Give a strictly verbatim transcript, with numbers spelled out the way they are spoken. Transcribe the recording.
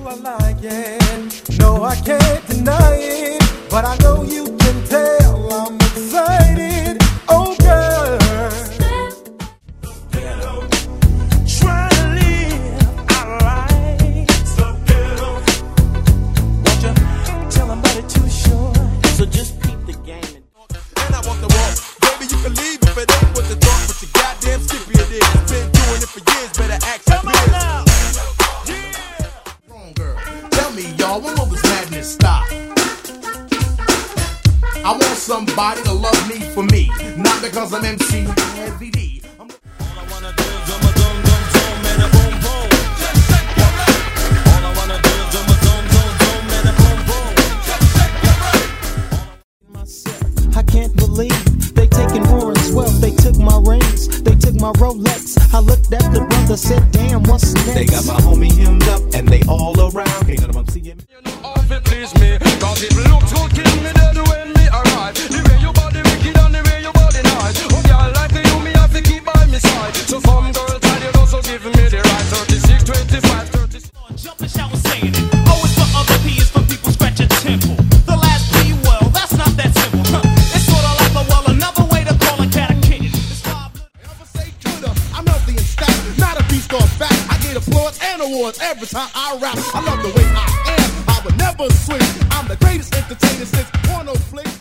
I like it. No, I can't deny it, but I know you can tell I'm excited. Oh, girl. Try to live our lives. Won't you tell them about it too short? So just peep the game. And I want the walk. Baby, you can leave if it ain't what the talk, but you goddamn skippy it is. Been doing it for years, better act your biz. Now. Yeah. Wrong girl. Tell me, y'all, when will this madness stop? I want somebody to love me for me, not because I'm M C Heavy D. I'm all I wanna do is dum a dum dum dum and a boom boom. All I wanna do is dum a dum dum dum and a boom boom. Myself, I can't believe they taking Warren's wealth. They took my rings, they took my Rolex. I looked at the brother, said, "Damn, what's next?" They got my homie hemmed up, and they all around. Can't none of them see him. You know, all it please me, 'cause it looks good, kill me dead when me arrive. The way your body wicked and the way your body nice. Oh, girl, like you, me have to keep by my side. So some girl tell you also give me the right. thirty-six, twenty-five, thirty-six. Jump and shout and saying it. Oh, it's for other P, it's for people scratching temple. The last P, well, that's not that simple. Huh. It's sort of like a well, another way to call a cat a kid. Ever say Twitter, I'm healthy and stacked, not a beast or fat. I get applause and awards every time I rap. I love the way I am, I would never switch. I'm the greatest entertainer since porno flicks.